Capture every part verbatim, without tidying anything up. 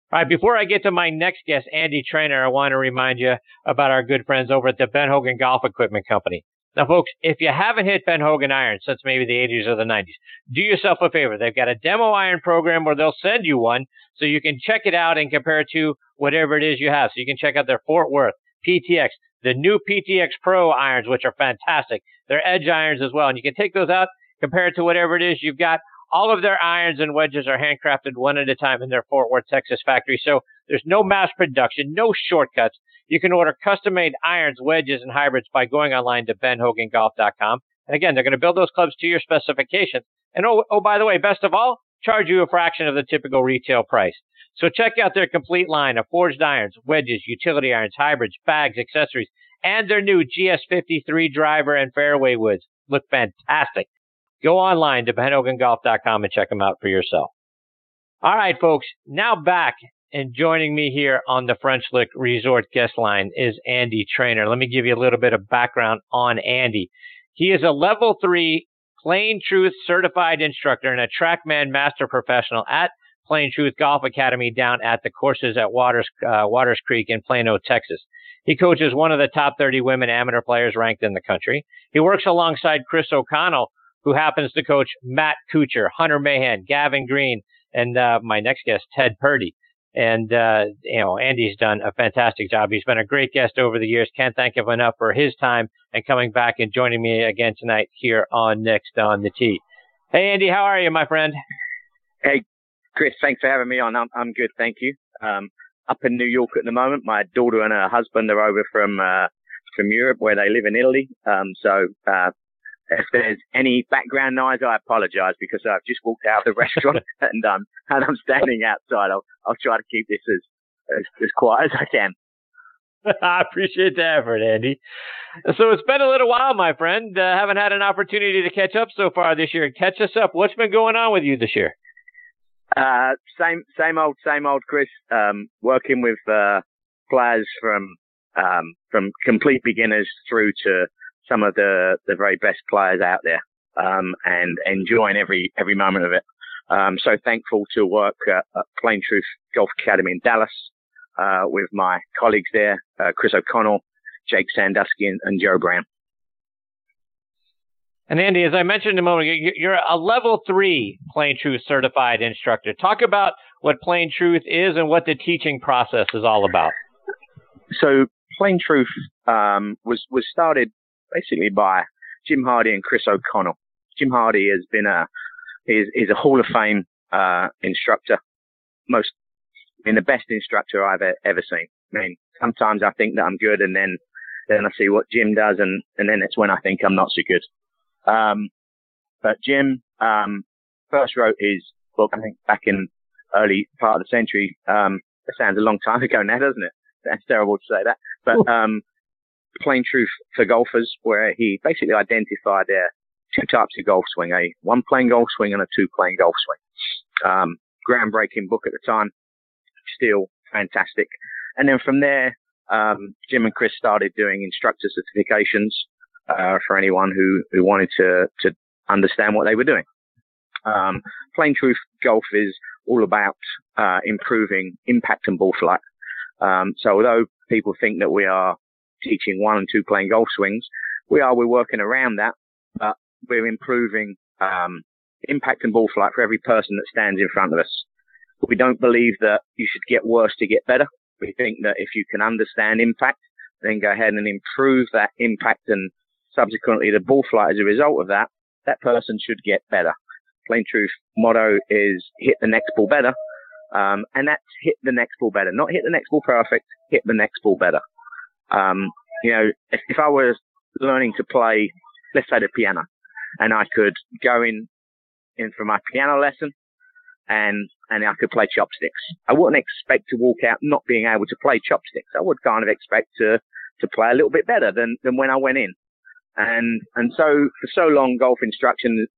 All right, before I get to my next guest, Andy Trainer, I want to remind you about our good friends over at the Ben Hogan Golf Equipment Company. Now, folks, if you haven't hit Ben Hogan irons since maybe the eighties or the nineties, do yourself a favor. They've got a demo iron program where they'll send you one so you can check it out and compare it to whatever it is you have. So you can check out their Fort Worth, P T X, the new P T X Pro irons, which are fantastic. They're edge irons as well. And you can take those out, compare it to whatever it is you've got. All of their irons and wedges are handcrafted one at a time in their Fort Worth, Texas factory. So there's no mass production, no shortcuts. You can order custom-made irons, wedges, and hybrids by going online to ben hogan golf dot com. And again, they're going to build those clubs to your specifications. And oh, oh, by the way, best of all, charge you a fraction of the typical retail price. So check out their complete line of forged irons, wedges, utility irons, hybrids, bags, accessories, and their new G S fifty-three driver and fairway woods. Look fantastic. Go online to ben hogan golf dot com and check them out for yourself. All right, folks, now back and joining me here on the French Lick Resort guest line is Andy Trainer. Let me give you a little bit of background on Andy. He is a level three Plain Truth certified instructor and a TrackMan master professional at Plain Truth Golf Academy down at the courses at Waters, uh, Waters Creek in Plano, Texas. He coaches one of the top thirty women amateur players ranked in the country. He works alongside Chris O'Connell, who happens to coach Matt Kuchar, Hunter Mahan, Gavin Green, and uh, my next guest, Ted Purdy. And, uh, you know, Andy's done a fantastic job. He's been a great guest over the years. Can't thank him enough for his time and coming back and joining me again tonight here on Next on the Tee. Hey, Andy, how are you, my friend? Hey, Chris, thanks for having me on. I'm, I'm good, thank you. Um, up in New York at the moment. My daughter and her husband are over from uh, from Europe, where they live in Italy. Um, so uh, if there's any background noise, I apologize because I've just walked out of the restaurant and um and I'm standing outside. I'll I'll try to keep this as as, as quiet as I can. I appreciate the effort, Andy. So it's been a little while, my friend. Uh, haven't had an opportunity to catch up so far this year. Catch us up. What's been going on with you this year? Uh, same same old same old, Chris. Um, working with uh, players from um from complete beginners through to some of the, the very best players out there, um, and enjoying every, every moment of it. Um, so thankful to work at, at Plain Truth Golf Academy in Dallas, uh, with my colleagues there, uh, Chris O'Connell, Jake Sandusky, and, and Joe Brown. And Andy, as I mentioned a moment ago, you're a level three Plain Truth certified instructor. Talk about what Plain Truth is and what the teaching process is all about. So Plain Truth, um, was, was started basically by Jim Hardy and Chris O'Connell. Jim Hardy has been a is is a Hall of Fame uh, instructor, most I mean the best instructor I've ever seen. I mean, sometimes I think that I'm good, and then then I see what Jim does, and and then it's when I think I'm not so good. Um, but Jim um, first wrote his book, I think, back in early part of the century. Um, that sounds a long time ago now, doesn't it? That's terrible to say that, but um, Plain Truth for Golfers, where he basically identified there two types of golf swing, a one plane golf swing and a two plane golf swing. Um, groundbreaking book at the time, still fantastic. And then from there, um, Jim and Chris started doing instructor certifications, uh, for anyone who, who wanted to, to understand what they were doing. Um, Plain Truth Golf is all about, uh, improving impact and ball flight. Um, so although people think that we are teaching one and two plane golf swings, we are, we're working around that, but we're improving, um, impact and ball flight for every person that stands in front of us. We don't believe that you should get worse to get better. We think that if you can understand impact, then go ahead and improve that impact and subsequently the ball flight as a result of that, that person should get better. Plain Truth motto is hit the next ball better. Um, and that's hit the next ball better, not hit the next ball perfect, hit the next ball better. Um, you know, if, if I was learning to play, let's say the piano, and I could go in, in for my piano lesson and, and I could play chopsticks. I wouldn't expect to walk out not being able to play chopsticks. I would kind of expect to, to play a little bit better than, than when I went in. And, and so for so long, golf instruction,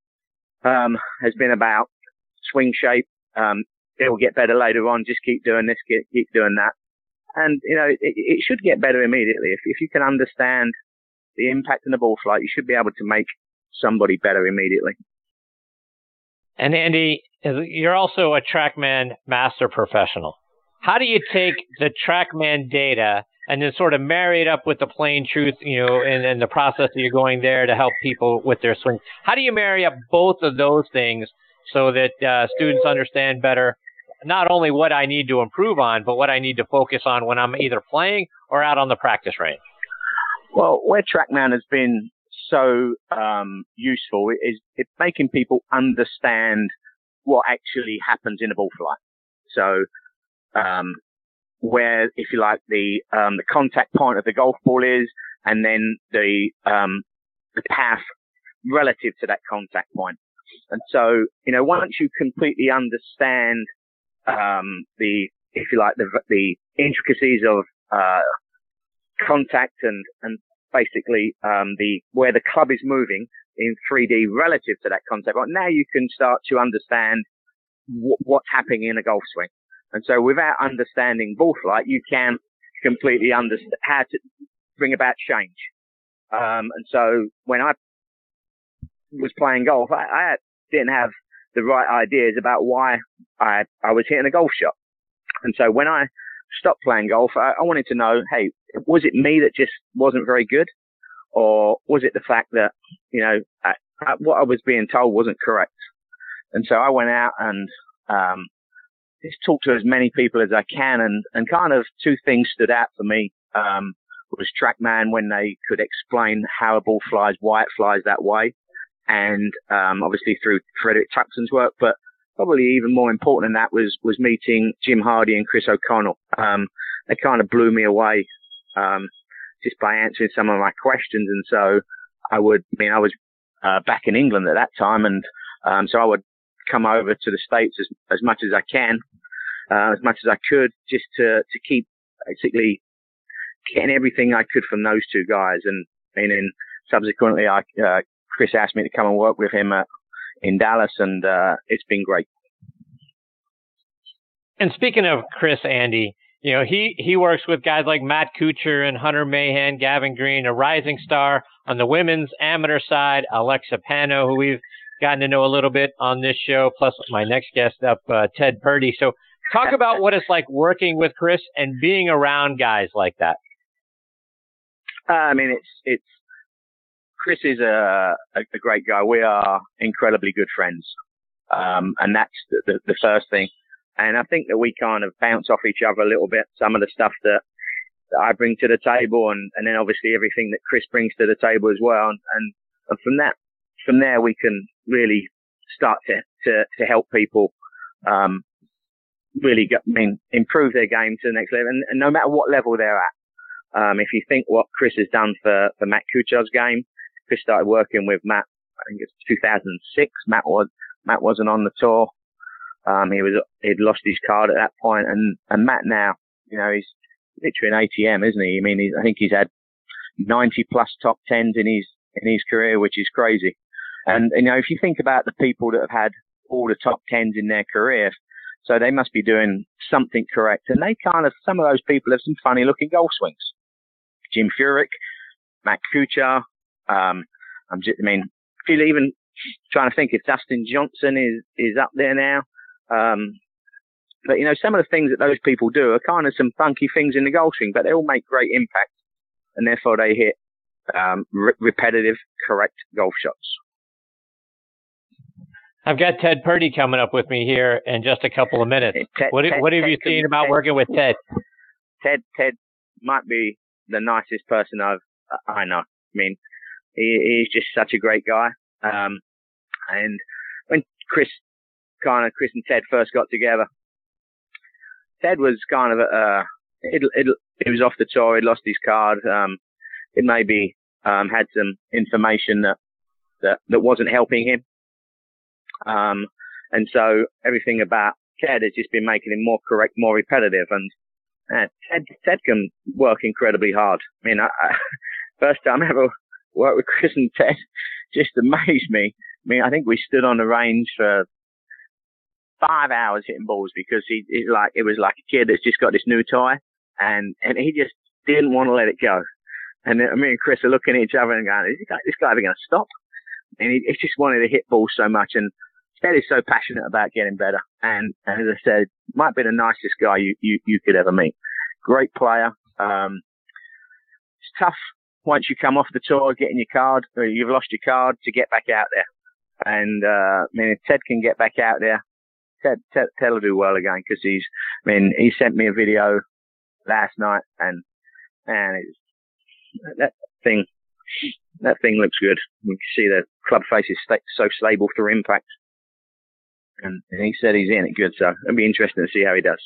um, has been about swing shape. Um, it will get better later on. Just keep doing this, keep, keep doing that. And, you know, it, it should get better immediately. If, if you can understand the impact in the ball flight, you should be able to make somebody better immediately. And Andy, you're also a TrackMan master professional. how do you take the TrackMan data and then sort of marry it up with the plain truth, you know, and, and the process that you're going there to help people with their swing? How do you marry up both of those things so that uh, students understand better not only what I need to improve on, but what I need to focus on when I'm either playing or out on the practice range? Well, where TrackMan has been so um, useful is it's making people understand what actually happens in a ball flight. So, um, where, if you like, the um, the contact point of the golf ball is, and then the um, the path relative to that contact point. And so, you know, once you completely understand um, the, if you like, the the intricacies of uh, contact and and basically um, the where the club is moving in three D relative to that contact point, now you can start to understand w- what's happening in a golf swing. And so without understanding ball flight, you can completely understand how to bring about change. Um, and so when I was playing golf, I, I didn't have the right ideas about why I, I was hitting a golf shot. And so when I stopped playing golf, I, I wanted to know, hey, was it me that just wasn't very good? Or was it the fact that, you know, I, I, what I was being told wasn't correct? And so I went out and, um, just talked to as many people as I can, and, and kind of two things stood out for me. Um, was TrackMan when they could explain how a ball flies, why it flies that way. And, um, obviously through Frederick Tuxton's work, but probably even more important than that was, was meeting Jim Hardy and Chris O'Connell. Um, they kind of blew me away, um, just by answering some of my questions. And so I would, I mean, I was, uh, back in England at that time. And, um, so I would come over to the States as, as much as I can, uh, as much as I could, just to, to keep basically getting everything I could from those two guys. And, and then subsequently, I, uh, Chris asked me to come and work with him at, in Dallas, and, uh, it's been great. And speaking of Chris, Andy, you know, he, he works with guys like Matt Kuchar and Hunter Mahan, Gavin Green, a rising star on the women's amateur side, Alexa Pano, who we've gotten to know a little bit on this show, plus my next guest up, uh, Ted Purdy. So talk about what it's like working with Chris and being around guys like that. Uh, I mean, it's, it's, Chris is a, a, a great guy. We are incredibly good friends. Um, and that's the, the, the first thing. And I think that we kind of bounce off each other a little bit. Some of the stuff that, that I bring to the table, and, and then obviously everything that Chris brings to the table as well. And, and, and from that, from there, we can really start to, to, to help people, um, really get, I mean, improve their game to the next level. And, and no matter what level they're at. Um, if you think what Chris has done for, for Matt Kuchar's game, Chris started working with Matt, I think it's two thousand six. Matt was, Matt wasn't on the tour. Um, he was, he'd lost his card at that point, and, and Matt now, you know, he's literally an A T M, isn't he? I mean, he's, I think he's had ninety plus top tens in his, in his career, which is crazy. And, you know, if you think about the people that have had all the top tens in their career, so they must be doing something correct. And they kind of, some of those people have some funny looking golf swings. Jim Furyk, Matt Kuchar, um, I'm just, I mean, I feel even trying to think if Dustin Johnson is, is up there now. Um, but you know, some of the things that those people do are kind of some funky things in the golf swing, but they all make great impact, and therefore they hit, um, re- repetitive, correct golf shots. I've got Ted Purdy coming up with me here in just a couple of minutes. Ted, what, Ted, what have Ted, you seen Ted, about Ted, working with Ted? Ted, Ted might be the nicest person I've, I know. I mean, he, he's just such a great guy. Um, and when Chris, kind of, Chris and Ted first got together, Ted was kind of, uh, it, it, it was off the tour. He'd lost his card. Um, it maybe, um, had some information that, that, that wasn't helping him. Um, and so everything about Ted has just been making him more correct, more repetitive. And uh, Ted, Ted can work incredibly hard. I mean, I, I, first time I ever worked with Chris and Ted just amazed me. I mean, I think we stood on the range for five hours hitting balls because he, he like, it was like a kid that's just got this new toy, and, and he just didn't want to let it go. And then me and Chris are looking at each other and going, is this guy, this guy ever going to stop? And he, he just wanted to hit balls so much. And Ted is so passionate about getting better, and, and as I said, might be the nicest guy you, you, you could ever meet. Great player. Um, it's tough once you come off the tour, getting your card, or you've lost your card, to get back out there. And uh, I mean, if Ted can get back out there, Ted, Ted, Ted will do well again, because he's. I mean, he sent me a video last night, and and it's, that thing, that thing looks good. You can see the club face is sta- so stable through impact. And he said he's in it good, so it'll be interesting to see how he does.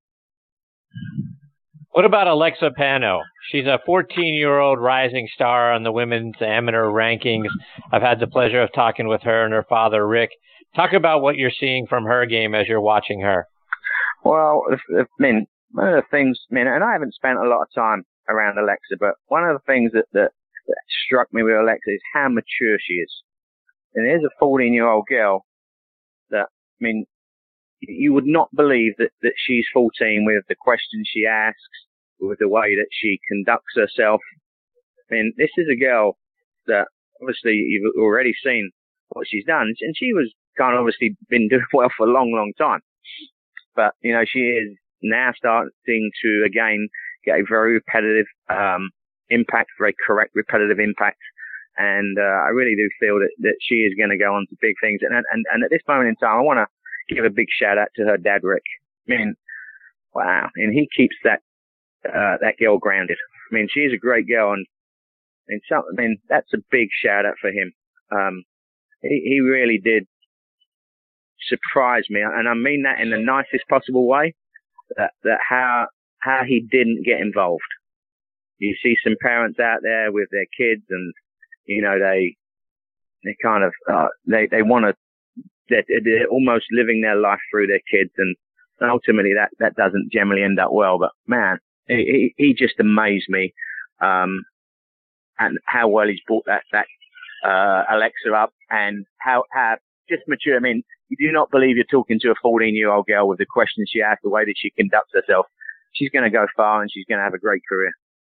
What about Alexa Pano? She's a fourteen-year-old rising star on the women's amateur rankings. I've had the pleasure of talking with her and her father, Rick. Talk about what you're seeing from her game as you're watching her. Well, I mean, one of the things, I mean, and I haven't spent a lot of time around Alexa, but one of the things that, that, that struck me with Alexa is how mature she is. And there's a fourteen-year-old girl that, I mean, you would not believe that, that she's fourteen with the questions she asks, with the way that she conducts herself. I mean, this is a girl that obviously you've already seen what she's done, and she was kind of obviously been doing well for a long, long time. But, you know, she is now starting to, again, get a very repetitive um, impact, very correct repetitive impact. And uh, I really do feel that, that she is going to go on to big things. And, and, and at this moment in time, I want to give a big shout out to her dad, Rick. I mean, wow. And he keeps that uh, that girl grounded. I mean, she's a great girl. And, and so, I mean, that's a big shout out for him. Um, he, he really did surprise me. And I mean that in the nicest possible way, that, that how, how he didn't get involved. You see some parents out there with their kids, and, you know, they, they kind of, uh, they, they want to, they're, they're almost living their life through their kids, and ultimately that, that doesn't generally end up well. But man, he, he just amazed me, um, and how well he's brought that, that, uh, Alexa up, and how, how just mature. I mean, you do not believe you're talking to a fourteen year old girl with the questions she asks, the way that she conducts herself. She's going to go far, and she's going to have a great career.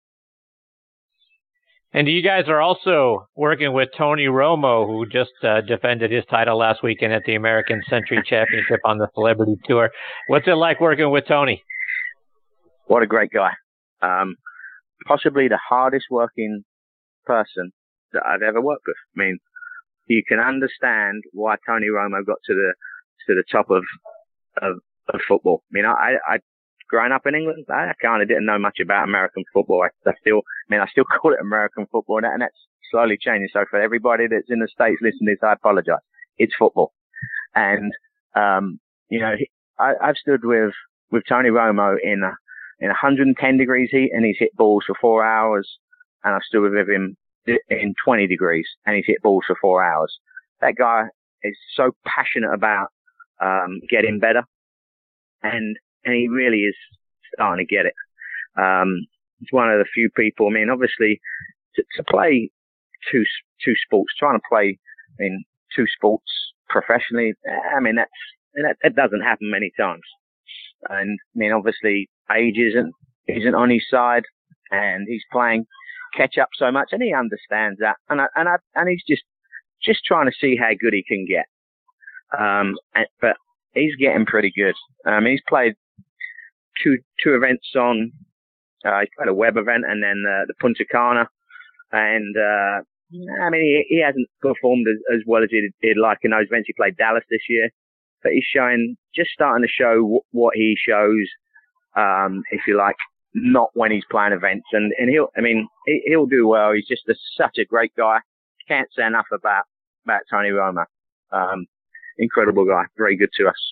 And you guys are also working with Tony Romo, who just uh, defended his title last weekend at the American Century Championship on the Celebrity Tour. What's it like working with Tony? What a great guy. Um, possibly the hardest working person that I've ever worked with. I mean, you can understand why Tony Romo got to the to the top of of, of football. I mean, I, I growing up in England, I kind of didn't know much about American football. I, I still, I mean, I still call it American football, and, that, and that's slowly changing. So for everybody that's in the States listening to this, I apologize. It's football. And, um, you know, I, I've stood with, with Tony Romo in, a, in one hundred ten degrees heat, and he's hit balls for four hours. And I've stood with him in twenty degrees, and he's hit balls for four hours. That guy is so passionate about, um, getting better. And, And he really is starting to get it. Um, it's one of the few people. I mean, obviously, to, to play two two sports, trying to play, I mean, two sports professionally. I mean, that's that, that doesn't happen many times. And I mean, obviously, age isn't isn't on his side, and he's playing catch up so much, and he understands that. And I, and I, and he's just just trying to see how good he can get. Um, and, but he's getting pretty good. Um, he's played two two events on. Uh, he played a web event and then uh, the Punta Cana, and uh, I mean he, he hasn't performed as, as well as he'd, he'd like in those events. He played Dallas this year, but he's showing just starting to show w- what he shows, um, if you like, not when he's playing events. And and he'll, I mean, he, he'll do well. He's just a, such a great guy. Can't say enough about about Tony Romo. Um, incredible guy, very good to us.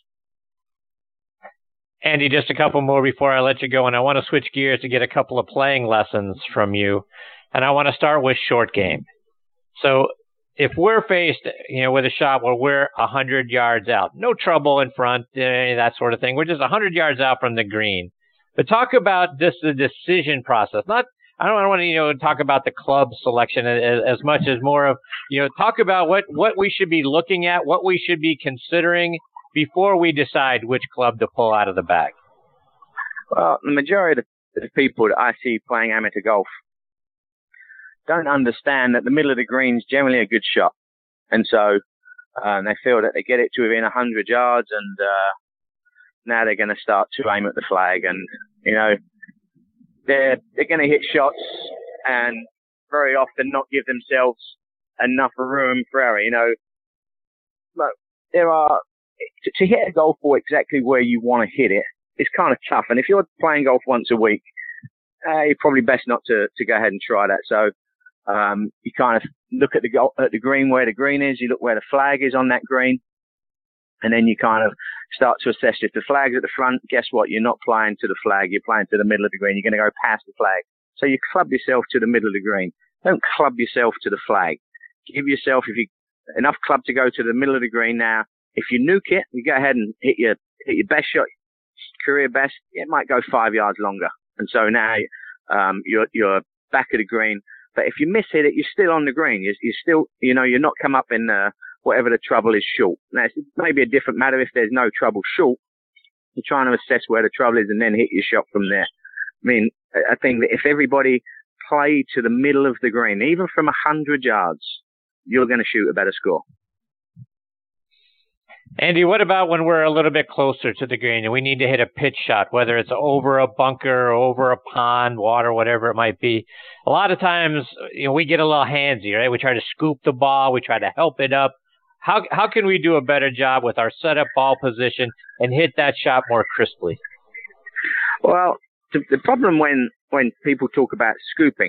Andy, just a couple more before I let you go, and I want to switch gears to get a couple of playing lessons from you. And I want to start with short game. So if we're faced, you know, with a shot where we're one hundred yards out, no trouble in front, eh, that sort of thing. We're just one hundred yards out from the green. But talk about this, the decision process. Not, I don't, I don't want to, you know, talk about the club selection as, as much as more of, you know, talk about what, what we should be looking at, what we should be considering before we decide which club to pull out of the bag. Well, the majority of the people that I see playing amateur golf don't understand that the middle of the green is generally a good shot. And so, uh, and they feel that they get it to within a hundred yards, and uh, now they're going to start to aim at the flag, and you know they're they're going to hit shots, and very often not give themselves enough room for error. You know, but there are to, to hit a golf ball exactly where you want to hit it. It's kind of tough, and if you're playing golf once a week, uh, you're probably best not to, to go ahead and try that. So um, you kind of look at the go- at the green where the green is, you look where the flag is on that green, and then you kind of start to assess if the flag's at the front. Guess what? You're not playing to the flag. You're playing to the middle of the green. You're going to go past the flag. So you club yourself to the middle of the green. Don't club yourself to the flag. Give yourself if you enough club to go to the middle of the green. Now, if you nuke it, you go ahead and hit your hit your best shot. Career best, it might go five yards longer. And so now um, you're you're back of the green. But if you miss hit it, you're still on the green. You're, you're still, you know, you're not come up in uh, whatever the trouble is short. Now, it's maybe a different matter if there's no trouble short. You're trying to assess where the trouble is and then hit your shot from there. I mean, I think that if everybody played to the middle of the green, even from one hundred yards, you're going to shoot a better score. Andy, what about when we're a little bit closer to the green and we need to hit a pitch shot, whether it's over a bunker, or over a pond, water, whatever it might be? A lot of times, you know, we get a little handsy, right? We try to scoop the ball, we try to help it up. How how can we do a better job with our setup ball position and hit that shot more crisply? Well, the, the problem when when people talk about scooping,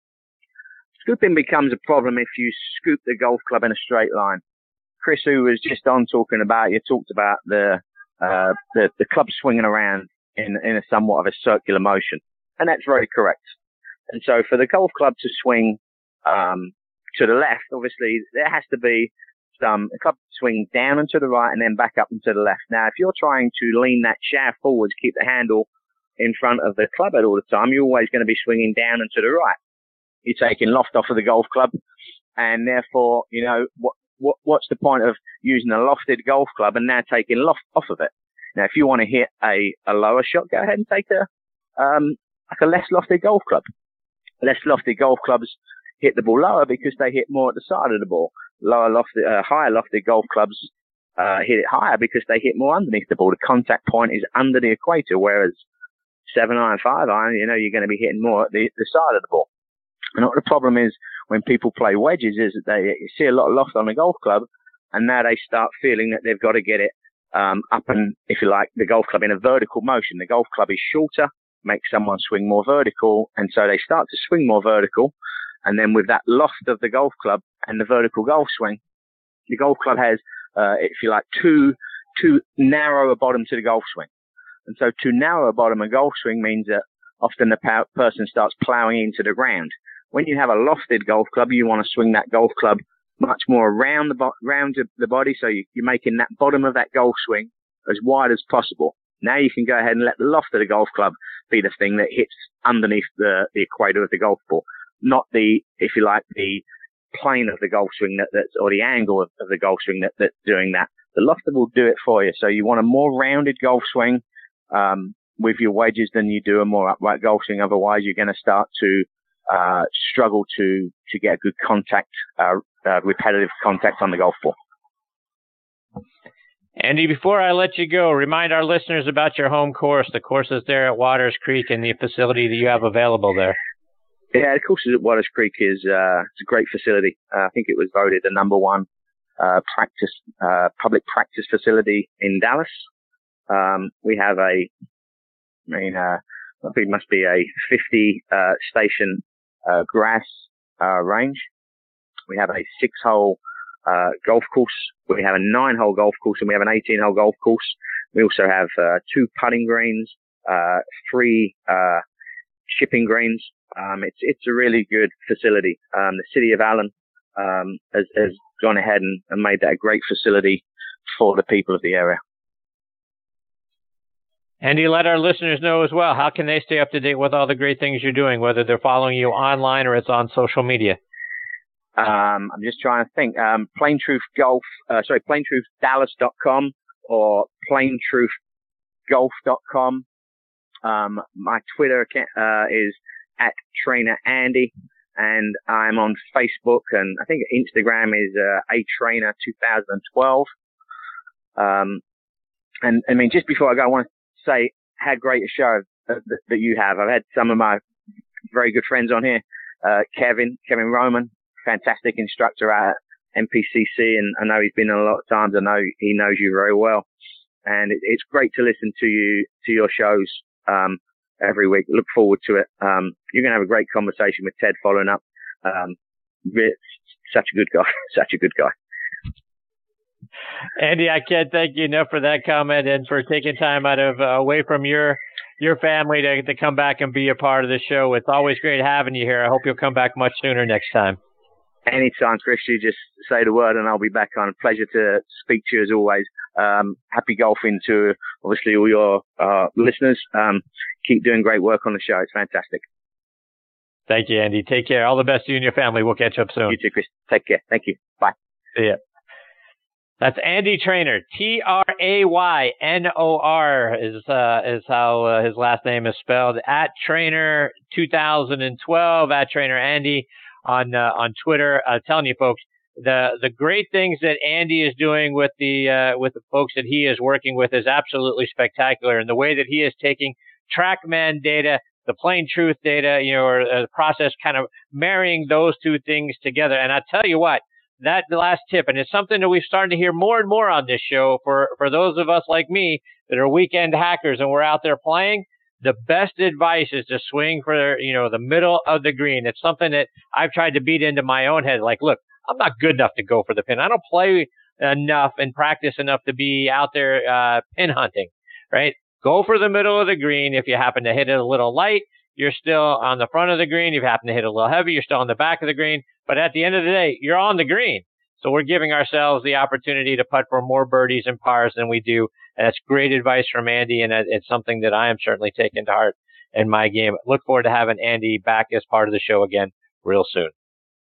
scooping becomes a problem if you scoop the golf club in a straight line. Chris, who was just on talking about, you talked about the, uh, the, the club swinging around in, in a somewhat of a circular motion. And that's very correct. And so for the golf club to swing, um, to the left, obviously there has to be some, the club swing down and to the right and then back up and to the left. Now, if you're trying to lean that shaft forward to keep the handle in front of the club at all the time, you're always going to be swinging down and to the right. You're taking loft off of the golf club, and therefore, you know, what, What, what's the point of using a lofted golf club and now taking loft off of it? Now, if you want to hit a, a lower shot, go ahead and take a, um, like a less lofted golf club. Less lofted golf clubs hit the ball lower because they hit more at the side of the ball. Lower lofted, uh, higher lofted golf clubs, uh, hit it higher because they hit more underneath the ball. The contact point is under the equator, whereas seven iron, five iron, you know, you're going to be hitting more at the, the side of the ball. And what the problem is when people play wedges is that they see a lot of loft on the golf club, and now they start feeling that they've got to get it um, up and, if you like, the golf club in a vertical motion. The golf club is shorter, makes someone swing more vertical, and so they start to swing more vertical. And then with that loft of the golf club and the vertical golf swing, the golf club has, uh, if you like, too too narrow a bottom to the golf swing. And so too narrow a bottom a golf swing means that often the pow- person starts plowing into the ground. When you have a lofted golf club, you want to swing that golf club much more around the bo- round the body, so you, you're making that bottom of that golf swing as wide as possible. Now you can go ahead and let the loft of the golf club be the thing that hits underneath the, the equator of the golf ball, not the, if you like, the plane of the golf swing that, that's, or the angle of, of the golf swing that, that's doing that. The loft will do it for you. So you want a more rounded golf swing um, with your wedges than you do a more upright golf swing. Otherwise, you're going to start to Uh, struggle to, to get a good contact, uh, uh, repetitive contact on the golf ball. Andy, before I let you go, remind our listeners about your home course. The course is there at Waters Creek and the facility that you have available there. Yeah, the course at Waters Creek is uh, it's a great facility. Uh, I think it was voted the number one uh, practice uh, public practice facility in Dallas. Um, we have a, I mean, uh, I think it must be a fifty uh, station Uh, grass uh, range. We have a six-hole uh, golf course. We have a nine-hole golf course, and we have an eighteen-hole golf course. We also have uh, two putting greens, uh, three uh, chipping greens. Um, it's it's a really good facility. Um, the city of Allen um, has, has gone ahead and, and made that a great facility for the people of the area. Andy, let our listeners know as well, how can they stay up to date with all the great things you're doing, whether they're following you online or it's on social media? Um, I'm just trying to think. Um, Plain Truth Golf, uh, sorry, plain truth dallas dot com or plain truth golf dot com. Um, my Twitter account uh, is at Trainer Andy, and I'm on Facebook, and I think Instagram is uh, A Trainer twenty twelve. Um, and I mean, just before I go, I want to say how great a show that, that you have. I've had some of my very good friends on here. Uh, Kevin, Kevin Roman, fantastic instructor at M P C C, and I know he's been on a lot of times. I know he knows you very well, and it, it's great to listen to you, to your shows, um, every week. Look forward to it. Um, you're going to have a great conversation with Ted following up. Um, such a good guy, such a good guy. Andy, I can't thank you enough for that comment and for taking time out of, uh, away from your, your family to, to come back and be a part of the show. It's always great having you here. I hope you'll come back much sooner next time. Anytime, Chris, you just say the word and I'll be back on. Pleasure to speak to you as always. Um, happy golfing to obviously all your uh, listeners. Um, keep doing great work on the show. It's fantastic. Thank you, Andy. Take care. All the best to you and your family. We'll catch up soon. You too, Chris. Take care. Thank you. Bye. See ya. That's Andy Traynor. T R A Y N O R is uh, is how uh, his last name is spelled. At Traynor twenty twelve. At Traynor Andy on uh, on Twitter. I'm telling you, folks, the the great things that Andy is doing with the uh, with the folks that he is working with is absolutely spectacular. And the way that he is taking TrackMan data, the Plain Truth data, you know, or uh, the process, kind of marrying those two things together. And I tell you what. That last tip, and it's something that we've started to hear more and more on this show for, for those of us like me that are weekend hackers and we're out there playing, the best advice is to swing for, you know, the middle of the green. It's something that I've tried to beat into my own head. Like, look, I'm not good enough to go for the pin. I don't play enough and practice enough to be out there uh, pin hunting, right? Go for the middle of the green. If you happen to hit it a little light, you're still on the front of the green. If you happen to hit it a little heavy, you're still on the back of the green. But at the end of the day, you're on the green. So we're giving ourselves the opportunity to putt for more birdies and pars than we do. And that's great advice from Andy, and it's something that I am certainly taking to heart in my game. Look forward to having Andy back as part of the show again real soon.